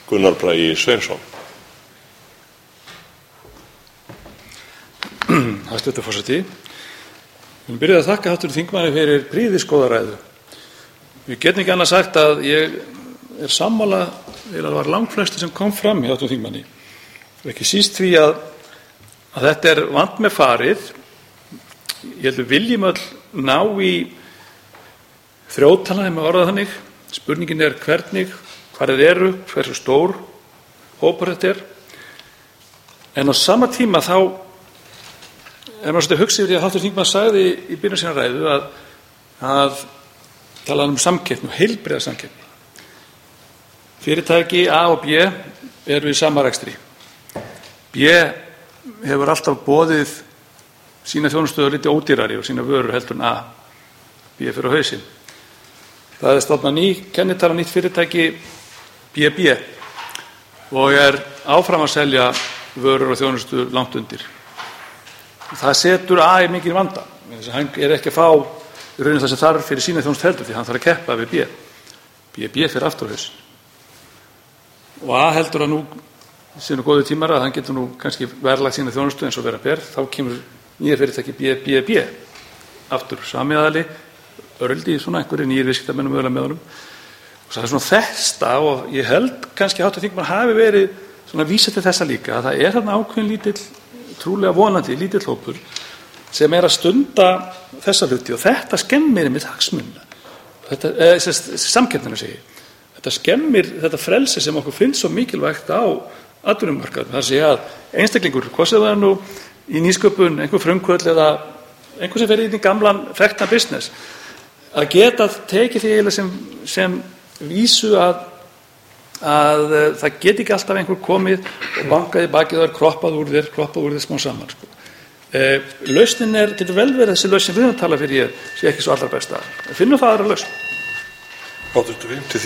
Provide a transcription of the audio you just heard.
Gunnar Bragi Sveinsson. Hæstv. forseti. Ég byrja að þakka hv. þingmanni fyrir prýðisgóða ræðu. Við getum ekki annað sagt að ég sammála það var langflestir sem kom fram hjá hv. þingmanni. Ekki síst því að þetta vant með farið. Ég held við viljum öll ná í þrjótana, ef maður orðar þannig. Spurningin hvernig, hvar þeir eru, hversu stór hópur þetta En á sama tíma þá maður svolítið hugsa yfir því að hv. þingmaður sagði í byrjun sinnar ræðu að tala samkeppni og heilbrigða samkeppni. Fyrirtæki A og B eru í sama rekstri. B hefur alltaf boðið sína þjónustu lítið ódýrari og sína vörur heldur en A. B fyrir á hausinn. Það stofnað ný kennitala, nýtt fyrirtæki BB og áfram að selja vörur og þjónustu langt undir. Það setur A í mikinn vanda. Hann ekki að fá í rauninni það sem þarf fyrir sína þjónustu heldur því hann þarf að keppa við B. BB fyrir aftur á hausinn. Og A heldur að nú séu góðu tímar að hann getur nú kannski verðlagt sína þjónustu eins og vera ber. Þá kemur nýja fyrirtæki BB aftur sami aðili, örldi svona einhverju nýjir viðskiptamönnum mögulega með honum. Og það svona þetta og ég held kannski hv. þingmaður hafi verið svona vísa til þessa líka að það þarna ákveðin lítill, trúlega vonandi lítill hópur sem að stunda þessa hluti og þetta skemmir einmitt hagsmunina. Þetta samkeppnina segi. Þetta skemmir þetta frelsi sem okkur finnst svo mikilvægt á atvinnumarkaðnum. Það sé að einstaklingur, hvað sem það nú í nýsköpun, einhver frumkvöld eða einhver sem fer inn í gamlan þekktan business, að geta tekið því eiginlega sem vísu að það geti ekki alltaf einhver komið og bankað í bakið og kroppað úr þér smá saman. Lausnin getur vel verið þessi lausn sem við höfum talað fyrir sé ekki svo allra besta. Finnum það aðra lausn.